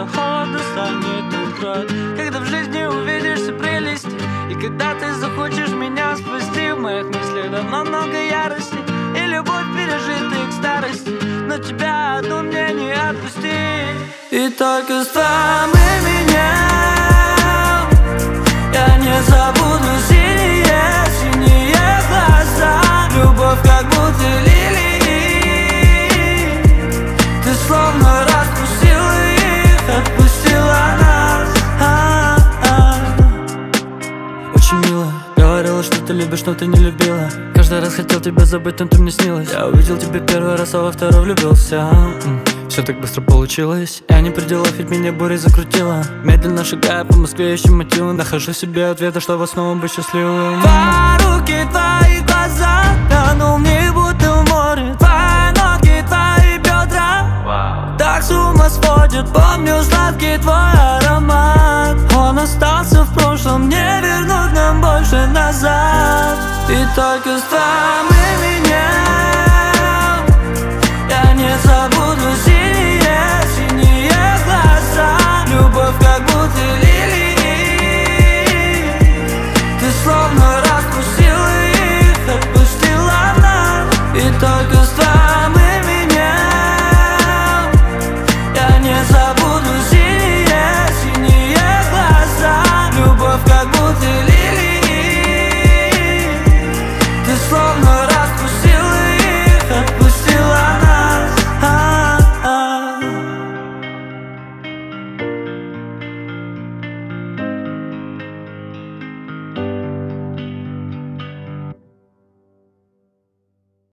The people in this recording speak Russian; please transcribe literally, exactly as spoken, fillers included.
просто холодно станет убрать. Когда в жизни увидишь все прелести, и когда ты захочешь меня спасти, в моих мыслях давно много ярости и любовь пережитых к старости, но тебя одну мне не отпусти. И только с тобой меня я не забуду синие, синие глаза. Любовь как будто лилии, ты словно распустила их, отпустила нас. А-а-а. Очень мило, говорила, что ты любишь, но ты не любила. Каждый раз хотел тебя забыть, но ты мне снилась. Я увидел тебя первый раз, а во второй влюбился. Все так быстро получилось, я не при делах, ведь меня бурей закрутила. Медленно шагая по Москве, ищу мотивы, нахожу себе ответы, чтобы снова быть счастливым. Твои руки, твои глаза, тонул в них будто в море. Твои ноги, твои бедра, wow. Так с ума сводит. Помню сладкий твой аромат, он остался в прошлом, не вернуть нам больше назад. И только с тобой меня